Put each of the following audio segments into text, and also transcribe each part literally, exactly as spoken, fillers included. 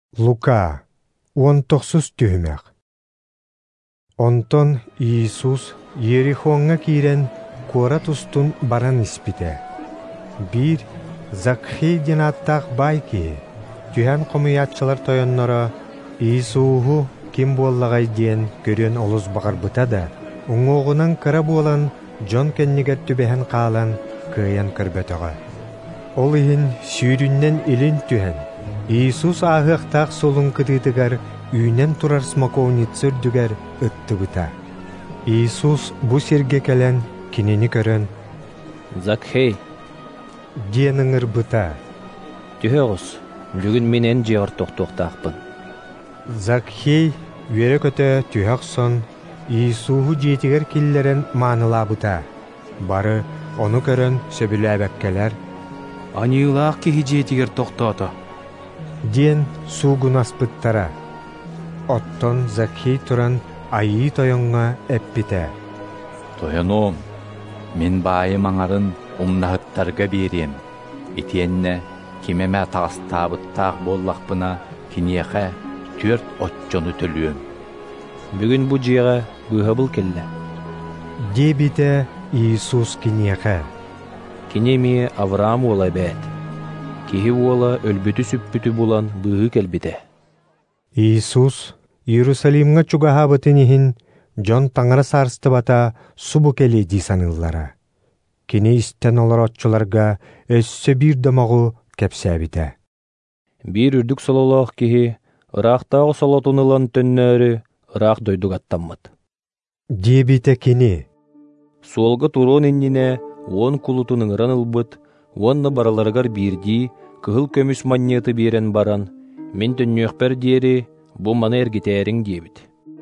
Лука, он тохсус түһүмәк. Онтон Иисус Ерихонга кирен кора тустун баран испите. Бир Закхей динаттақ бай ки, түһән комуятчылар тойоннора Иисуху ким боллагай диен көрөн олус багарбыта да, уңоғунан кыра болан Жон кеннигер түбэһэн каалан кыйан кырбетоға. Ол иһин сүүрүннен илин түһэн. Иисус аһыахтаах солун кытыытыгар үйнен турар смоковницер дүгер ыттыбыта. Иисус бу серге келен кинини көрөн «Закхей» диэн ыҥырбыта. «Түһөҕүс, бүгүн менен жеғыр тохтуохтаахпын». Закхей үөрэ көтө түһөх сон Иисуху дьиэтигэр киллэрэн маанылаабыта. Бары ону көрөн сөбүлээбэккелер «Аньыылаах киһи дьиэтигэр тохтоото» диэн суугун аспыттара. Оттон Закхей туран айыы тойоҥҥа эппите. «Тойоноом, мен баайым аҥарын умнаһыттарга биэриэм. Итиэннэ кимэмэ таҕастаабыттаах буоллахпына киниэхэ түөрт оччону төлүөм». «Бүгүн бу дьиэҕэ быыһабыл келлэ» диэбите Иисус киниэхэ. «Кинеми Авраам уола бэät. Киһи уола өлбүтү сүппүтү булан быыһы келбите». Иисус Иерусалимга чугаһаабытын иһин Дьон таҥара саарстыбата субу кели дии саныыллара. Кини истэн олор отчуларга өссө биир домоҕу кэпсээбите. Биир үрдүк сололоох киһи ыраахтааҕы солотун ылан төннөөрү ыраах дойдугаттаммыт. Диэбите кини. Суолга туруон иннине уон кулутун ыҥыран ылбыт, уонна бараларыгар биирдии кыһыл көмүс манньыаты биэрэн баран, мен төннүөхпэр диэри бу маны эргитээриҥ диэбит.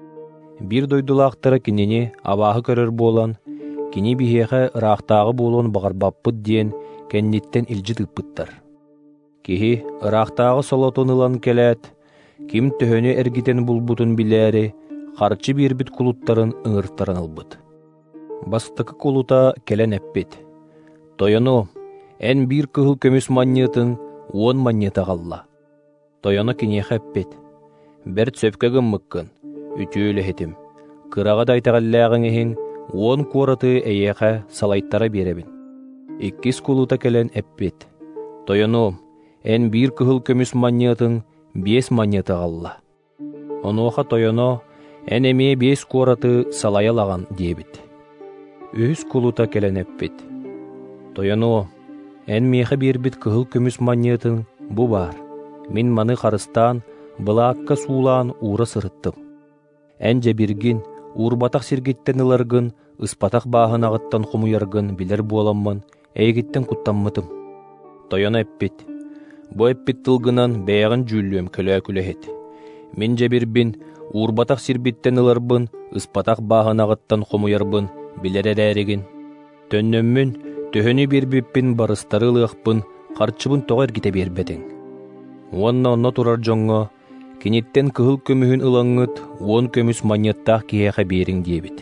Бир дойдулаахтара кинини абааһы көрөр буолан, кини биһиэхэ ыраахтааҕы буолуон багарбаппыт диэн кэнниттэн илдьи тыыппыттар. Киһи ыраахтааҕы солотун ылан келээт, ким төһөнү эргитен булбутун билээри, харчы биирбит кулуттарын ыҥыртаран ылбыт. Бастакы кулута келен эппит. «Тойону, эн биир кыһыл көмүс манньыатын уон манньыата галла». Тойону киниэхэ эппит. «Бэрт сөпкө гыммыккын, үтүүлэ хетим. Кырага дайтагаллааҕың иһин уон куораты эйэхэ салайттара биэребин». Иккис кулута келен эппит. «Тойону, эн биир кыһыл көмүс манньыатын биэс манньыата галла». Онуоха тойоно эн эмиэ биэс куораты салайалаган диэбит. Үһүс кулута келен эппит. «Тойону, эн миэхэ биэрбит кыһыл көмүс манньыатын бу баар. Мин маны харыстаан былаакка суулаан уура сырыттым. Эн жебиргин уурбатах сиргиттен ыларгын, ыспатах бааһын аҕыттан хумуйаргын билэр буоламмын, эйигиттен куттаммытым». Тойоно эппит. «Бу эппит тылгынан бэйэҕин жүүллүөм көлөө күлэһит. Мин жебирбин уурбатах сирбиттен ыларбын, ыспатах бааһын аҕыттан хумуйарбын билэр эрээригин. Төннөммүн төһөнү биэрбиппин барыстары ылыахпын, харчыбын тоҕо эргите биэрбэтиҥ». Уонна онно турар дьоҥҥо, киниттен кыһыл көмүһүн ылаҥҥыт уон көмүс манньыаттаах киһиэхэ биэриҥ диэбит.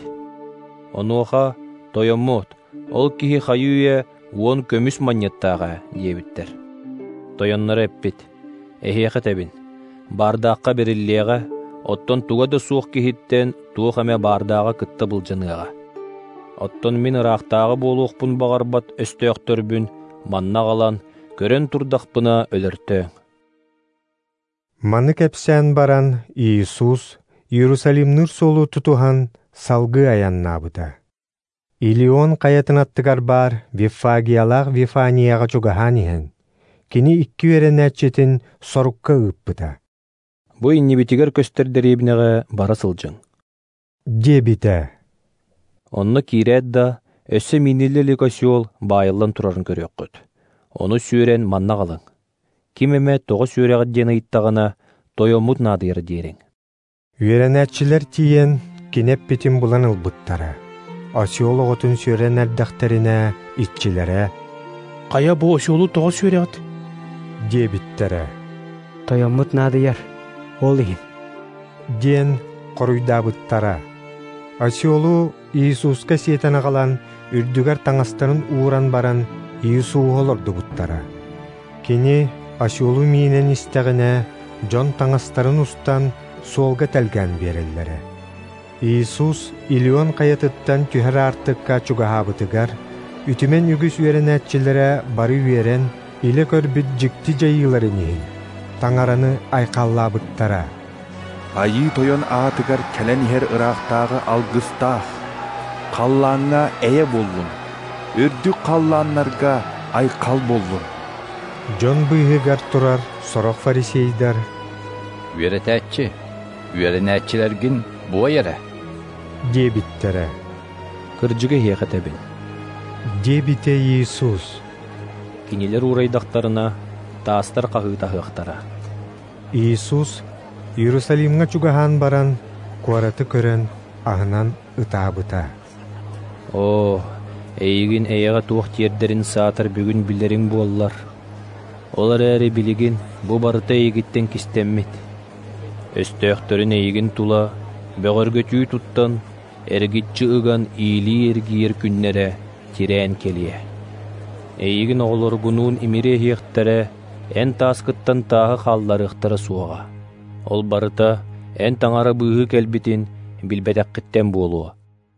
Онуоха тойоммут, ол киһи хайыыа уон көмүс манньыаттааҕа диэбиттэр. Тойоннора эппит. «Эһиэхэ тэбин, бардаакка бериллиэҕэ, оттон туга да суох киһиттен туох эмэ бардааҕа кытта былдьаныаҕа. Оттон мин ыраахтааҕы буолуохпун баҕарбат өстөөхтөрбүн, манна галан, көрөн турдахпына өлөртөөҥ». Маны кэпсээн баран Иисус Иерусалимныр солу тутухан салгы аяннаабыта. Илион кайатын аттыгар бар Вифагиялаах Вифанияға чугаһаан иһэн. Кини икки үөрэнээччитин сорукка ыыппыта. «Бу иннибитигэр көстөрдөриибинэҕэ бара сылдьыҥ» диэбите. Онно киирээт да өссө миниллили көсүол баайыллан турарын көрүөккөт. Ону сүүрэн манна галаң. Ким эмэ тоҕо сүүрэҕэ диэн ыйыттаҕына тойоммут наадыйара диэриҥ. Үөрэнээччилэр тиийэн кинеппитин булан ылбыттара. Осиол оҕотун сүүрэнэрдэхтэринэ итчилэрэ «Хая бу осиолу тоҕо сүүрэҕит» диэбиттэрэ. «Тойоммут наадыйар, ол иһин» диэн хоруйдаабыттара. Осиолу Иисуска сиэтэн аҕалан үрдүгэр таҥастарын ууран баран Иисуу олордубуттара. Кини осиолу миинэн истэҕинэ Дьон таңастарын устан суолга тәлгән берелләре. Иисус илион каятыттан түһәр артыкка чугаһабытыгар, үтүмен үгүс үеренәтчиләре бары үерен иле көрбүт жикти жайыларын иһин. Таңараны айкаллабыттара. Айы тойон аатыгар кэлэн ихер ыраахтаагы алгыстаах. Қаллааңа эйе боллун. Үрдүк қаллааннарга айкал боллун. Дьон быйһыгар турар сорох фарисейдар. Үеретәтчи, үеренәтчилэргин буа ере. Дебиттере. Кырдьыга хиэхэтэбин. Дебите Иисус. Кинилер урайдахтарына таастар каһыытаһыахтара. Иисус Иерусалимга чугаһан баран куараты көрөн аһынан ытаабыта. О, эйигин эйэҕэ туох тиэрдэрин саатар бүгүн билэриң буоллар. Олар эри билигин бу барыта эйигиттен кистэммит. Өстөөхтөрүн эйигин тула, бөҕөргөтүү туттан, эргитчи ыган иили эргиер күннере тирээн келие. Эйигин оҕолоргунуун имире хиэхтере, эн тааскыттан тааһы халларыахтара суоҕа. Ол барыта эн таңара быыһы кэлбитин билбэтэххиттэн буолуа.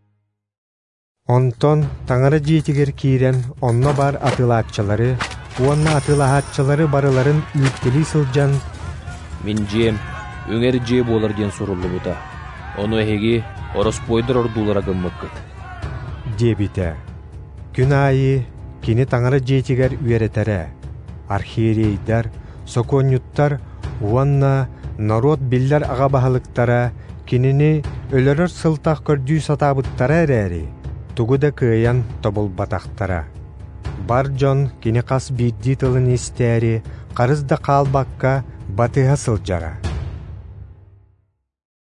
Онтон таңара диетигер киирен онно бар атылаатчалары, уонна атылаатчалары барыларын үттили сылжан. Мин жиэм, үңер жие буолар диэн суруллубута. Ону эһиги ороспойдор ордуулара гыммыккыт. Дебите. Күн айы кини таңара диетигер үеретере. Архиерейдар, соконюттар, уонна народ биллер аға баһалыктара кинини өлөрөр сылтах көрдүү сатабыттара эрээри. Тугуда кыйан тобул батахтара. Бар Дьон кини кас бидди тылын истээри, карызда каалбакка батыха сылжара.